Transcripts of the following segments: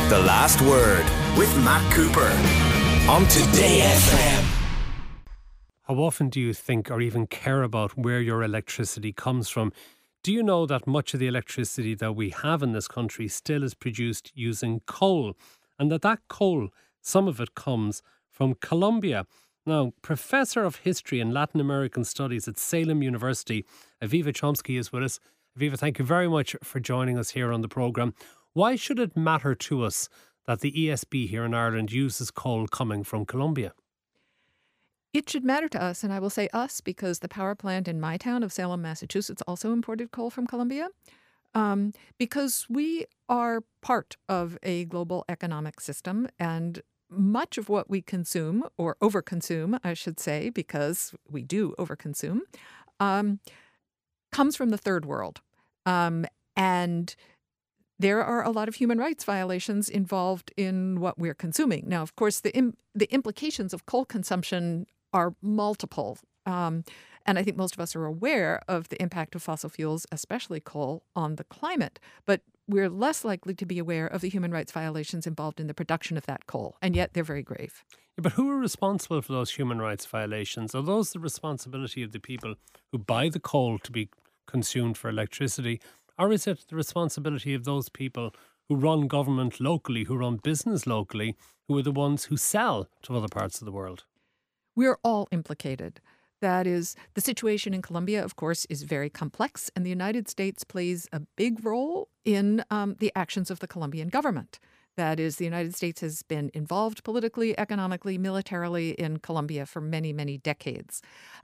The Last Word with Matt Cooper on Today FM. How often do you think or even care about where your electricity comes from? Do you know that much of the electricity that we have in this country still is produced using coal? And that coal, some of it comes from Colombia. Now, Professor of History and Latin American Studies at Salem University, Aviva Chomsky is with us. Aviva, thank you very much for joining us here on the programme. Why should it matter to us that the ESB here in Ireland uses coal coming from Colombia? It should matter to us, and I will say us because the power plant in my town of Salem, Massachusetts also imported coal from Colombia, because we are part of a global economic system, and much of what we consume, or overconsume, I should say, because we do overconsume, comes from the third world. And there are a lot of human rights violations involved in what we're consuming. Now, of course, the implications of coal consumption are multiple. And I think most of us are aware of the impact of fossil fuels, especially coal, on the climate. But we're less likely to be aware of the human rights violations involved in the production of that coal. And yet they're very grave. Yeah, but who are responsible for those human rights violations? Are those the responsibility of the people who buy the coal to be consumed for electricity? Or is it the responsibility of those people who run government locally, who run business locally, who are the ones who sell to other parts of the world? We're all implicated. That is, the situation in Colombia, of course, is very complex, and the United States plays a big role in the actions of the Colombian government. That is, the United States has been involved politically, economically, militarily in Colombia for many, many decades.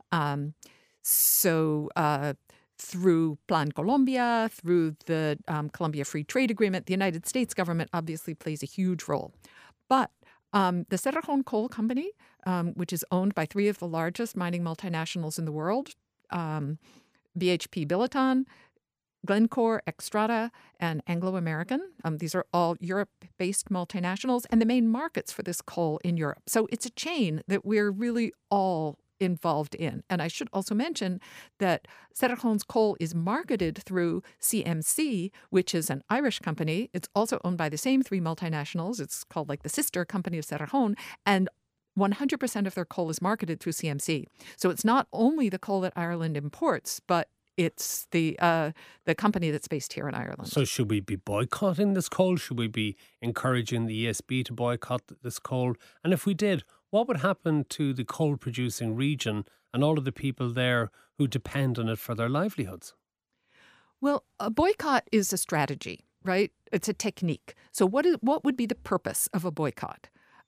Through Plan Colombia, through the Colombia Free Trade Agreement, the United States government obviously plays a huge role. But the Cerrejón Coal Company, which is owned by three of the largest mining multinationals in the world, BHP Billiton, Glencore, Xstrata, and Anglo American. These are all Europe-based multinationals and the main markets for this coal in Europe. So it's a chain that we're really all involved in. And I should also mention that Cerrejón's coal is marketed through CMC, which is an Irish company. It's also owned by the same three multinationals. It's called like the sister company of Cerrejón. And 100% of their coal is marketed through CMC. So it's not only the coal that Ireland imports, but it's the company that's based here in Ireland. So should we be boycotting this coal? Should we be encouraging the ESB to boycott this coal? And if we did, what would happen to the coal-producing region and all of the people there who depend on it for their livelihoods? Well, a boycott is a strategy, right? It's a technique. So what would be the purpose of a boycott?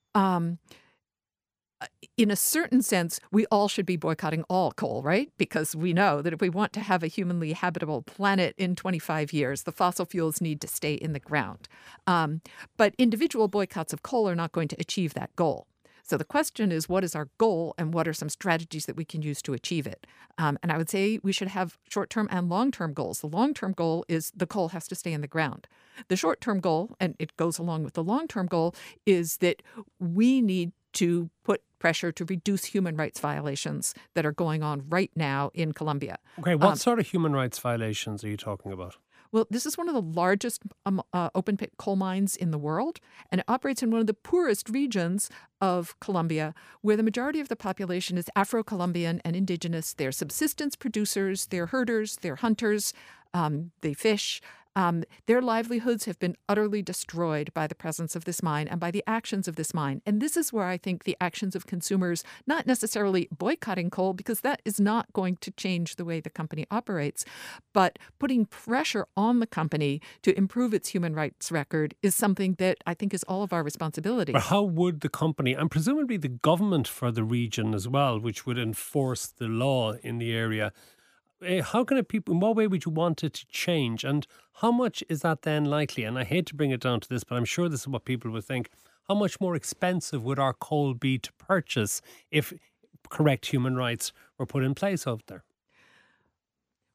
In a certain sense, we all should be boycotting all coal, right? Because we know that if we want to have a humanly habitable planet in 25 years, the fossil fuels need to stay in the ground. But individual boycotts of coal are not going to achieve that goal. So the question is, what is our goal and what are some strategies that we can use to achieve it? And I would say we should have short-term and long-term goals. The long-term goal is the coal has to stay in the ground. The short-term goal, and it goes along with the long-term goal, is that we need to put pressure to reduce human rights violations that are going on right now in Colombia. Okay, what sort of human rights violations are you talking about? Well, this is one of the largest open-pit coal mines in the world, and it operates in one of the poorest regions of Colombia, where the majority of the population is Afro-Colombian and indigenous. They're subsistence producers, they're herders, they're hunters, they fish. Their livelihoods have been utterly destroyed by the presence of this mine and by the actions of this mine. And this is where I think the actions of consumers, not necessarily boycotting coal, because that is not going to change the way the company operates, but putting pressure on the company to improve its human rights record is something that I think is all of our responsibility. But how would the company, and presumably the government for the region as well, which would enforce the law in the area, how can in what way would you want it to change? And how much is that then likely? And I hate to bring it down to this, but I'm sure this is what people would think. How much more expensive would our coal be to purchase if correct human rights were put in place out there?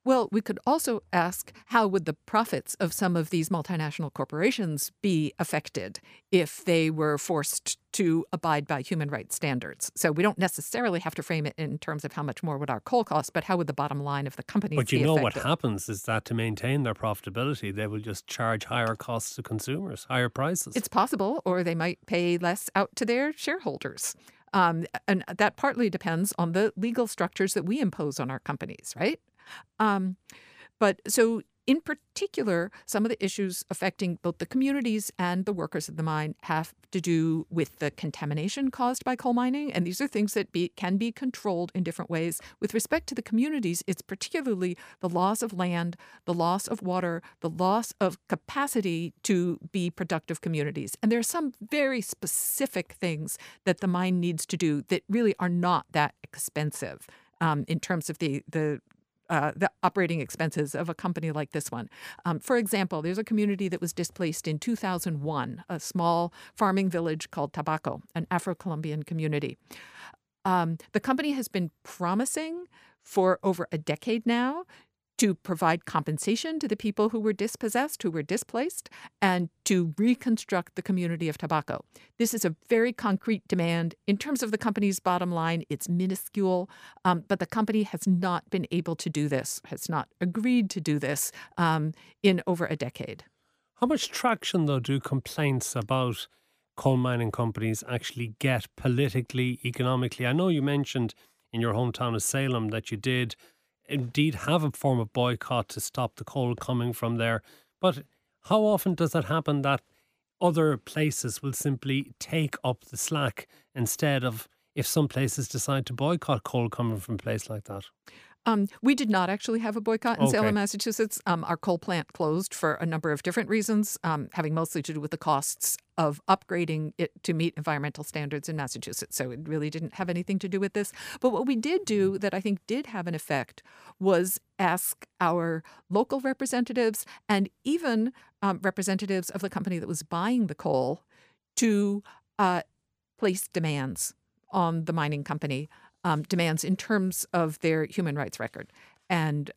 Well, we could also ask, how would the profits of some of these multinational corporations be affected if they were forced to abide by human rights standards? So we don't necessarily have to frame it in terms of how much more would our coal cost, but how would the bottom line of the companies But you be know affected? what happens is that to maintain their profitability, they will just charge higher costs to consumers, higher prices. It's possible, or they might pay less out to their shareholders. And that partly depends on the legal structures that we impose on our companies, right? But so in particular, some of the issues affecting both the communities and the workers of the mine have to do with the contamination caused by coal mining. And these are things that can be controlled in different ways. With respect to the communities, it's particularly the loss of land, the loss of water, the loss of capacity to be productive communities. And there are some very specific things that the mine needs to do that really are not that expensive in terms of the operating expenses of a company like this one. For example, there's a community that was displaced in 2001, a small farming village called Tabaco, an Afro-Colombian community. The company has been promising for over a decade now to provide compensation to the people who were dispossessed, who were displaced, and to reconstruct the community of Tabaco. This is a very concrete demand. In terms of the company's bottom line, it's minuscule, but the company has not been able to do this, has not agreed to do this in over a decade. How much traction, though, do complaints about coal mining companies actually get politically, economically? I know you mentioned in your hometown of Salem that you did indeed have a form of boycott to stop the coal coming from there. But how often does that happen that other places will simply take up the slack instead of if some places decide to boycott coal coming from a place like that? We did not actually have a boycott in Okay. Salem, Massachusetts. Our coal plant closed for a number of different reasons, having mostly to do with the costs of upgrading it to meet environmental standards in Massachusetts. So it really didn't have anything to do with this. But what we did do that I think did have an effect was ask our local representatives and even representatives of the company that was buying the coal to place demands on the mining company. Demands in terms of their human rights record. And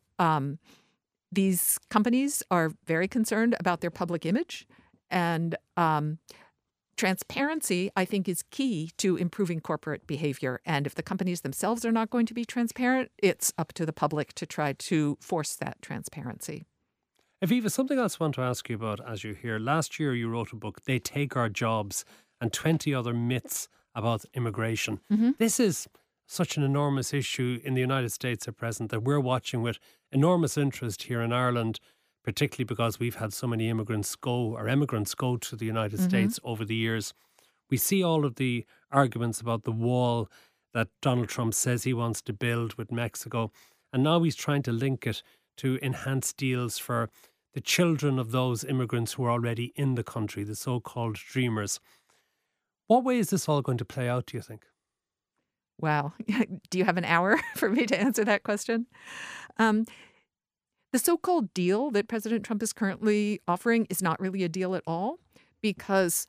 these companies are very concerned about their public image. And transparency, I think, is key to improving corporate behavior. And if the companies themselves are not going to be transparent, it's up to the public to try to force that transparency. Aviva, something else I want to ask you about as you're here. Last year you wrote a book, They Take Our Jobs, and 20 Other Myths About Immigration. Mm-hmm. This is such an enormous issue in the United States at present that we're watching with enormous interest here in Ireland, particularly because we've had so many immigrants go to the United States over the years. We see all of the arguments about the wall that Donald Trump says he wants to build with Mexico. And now he's trying to link it to enhanced deals for the children of those immigrants who are already in the country, the so-called dreamers. What way is this all going to play out, do you think? Wow. Do you have an hour for me to answer that question? The so-called deal that President Trump is currently offering is not really a deal at all because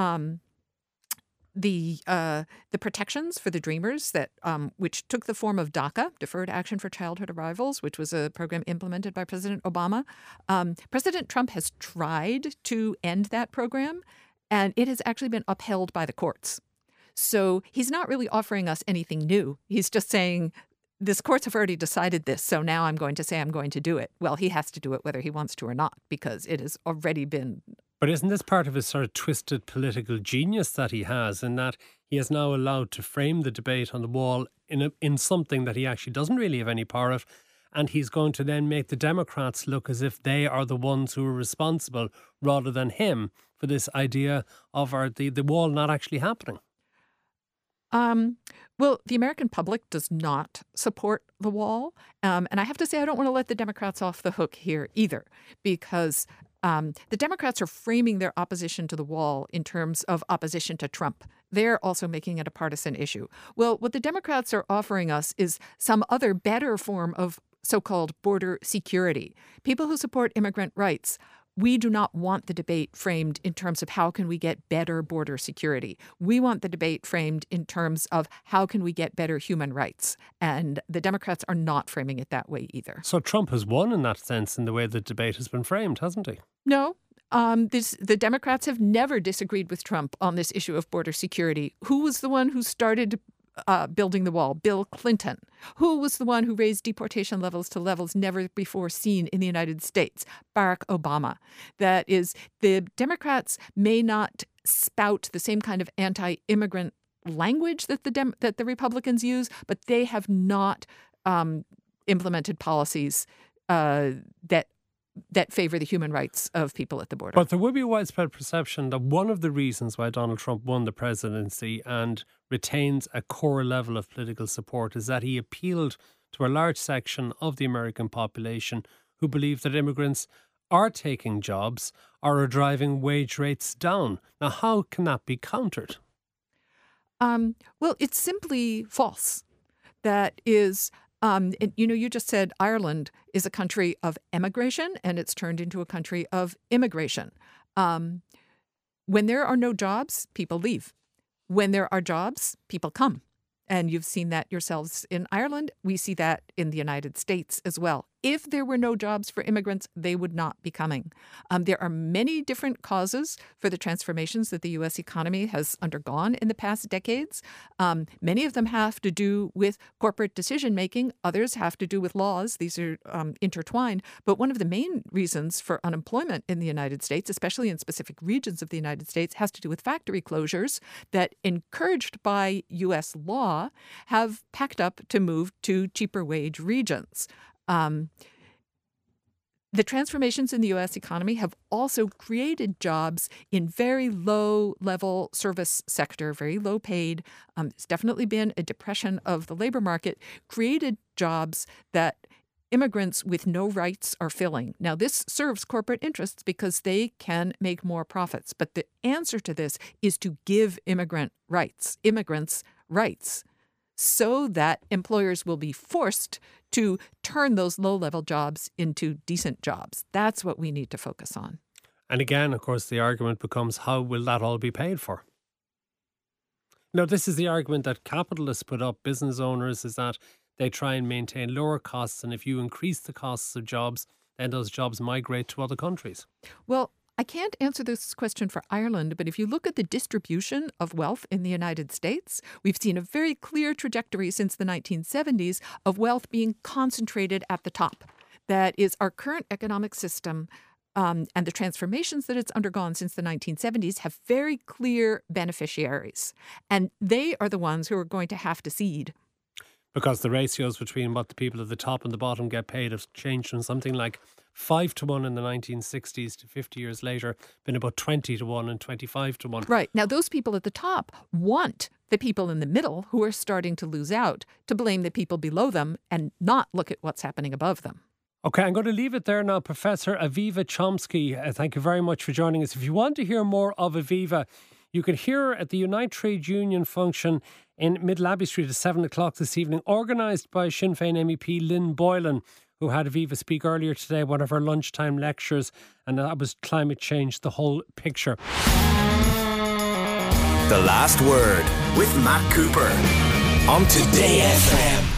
the protections for the Dreamers that which took the form of DACA, Deferred Action for Childhood Arrivals, which was a program implemented by President Obama. President Trump has tried to end that program, and it has actually been upheld by the courts. So he's not really offering us anything new. He's just saying, this courts have already decided this, so now I'm going to say I'm going to do it. Well, he has to do it whether he wants to or not, because it has already been. But isn't this part of his sort of twisted political genius that he has, in that he is now allowed to frame the debate on the wall in something that he actually doesn't really have any power of, and he's going to then make the Democrats look as if they are the ones who are responsible rather than him for this idea of the wall not actually happening? Well, the American public does not support the wall. And I have to say, I don't want to let the Democrats off the hook here either, because the Democrats are framing their opposition to the wall in terms of opposition to Trump. They're also making it a partisan issue. Well, what the Democrats are offering us is some other better form of so-called border security. People who support immigrant rights We do not want the debate framed in terms of how can we get better border security. We want the debate framed in terms of how can we get better human rights. And the Democrats are not framing it that way either. So Trump has won in that sense in the way the debate has been framed, hasn't he? No. The Democrats have never disagreed with Trump on this issue of border security. Who was the one who started building the wall? Bill Clinton. Who was the one who raised deportation levels to levels never before seen in the United States? Barack Obama. That is, the Democrats may not spout the same kind of anti-immigrant language that the Republicans use, but they have not implemented policies that favor the human rights of people at the border. But there would be a widespread perception that one of the reasons why Donald Trump won the presidency and retains a core level of political support is that he appealed to a large section of the American population who believe that immigrants are taking jobs or are driving wage rates down. Now, how can that be countered? Well, it's simply false. That is... you just said Ireland is a country of emigration and it's turned into a country of immigration. When there are no jobs, people leave. When there are jobs, people come. And you've seen that yourselves in Ireland. We see that in the United States as well. If there were no jobs for immigrants, they would not be coming. There are many different causes for the transformations that the U.S. economy has undergone in the past decades. Many of them have to do with corporate decision-making. Others have to do with laws. These are intertwined. But one of the main reasons for unemployment in the United States, especially in specific regions of the United States, has to do with factory closures that, encouraged by U.S. law, have packed up to move to cheaper wage regions. The transformations in the U.S. economy have also created jobs in very low-level service sector, very low-paid. It's definitely been a depression of the labor market, created jobs that immigrants with no rights are filling. Now, this serves corporate interests because they can make more profits. But the answer to this is to give immigrants rights, so that employers will be forced to turn those low-level jobs into decent jobs. That's what we need to focus on. And again, of course, the argument becomes, how will that all be paid for? Now, this is the argument that capitalists put up, business owners, is that they try and maintain lower costs. And if you increase the costs of jobs, then those jobs migrate to other countries. Well, I can't answer this question for Ireland, but if you look at the distribution of wealth in the United States, we've seen a very clear trajectory since the 1970s of wealth being concentrated at the top. That is, our current economic system and the transformations that it's undergone since the 1970s have very clear beneficiaries. And they are the ones who are going to have to cede. Because the ratios between what the people at the top and the bottom get paid have changed from something like 5-1 in the 1960s to 50 years later, been about 20-1 and 25-1. Right. Now, those people at the top want the people in the middle who are starting to lose out to blame the people below them and not look at what's happening above them. Okay, I'm going to leave it there now. Professor Aviva Chomsky, thank you very much for joining us. If you want to hear more of Aviva, you can hear her at the Unite Trade Union function in Middle Abbey Street at 7 o'clock this evening, organised by Sinn Féin MEP Lynn Boylan, who had Aviva speak earlier today, one of her lunchtime lectures, and that was Climate Change, the Whole Picture. The Last Word with Matt Cooper on Today FM.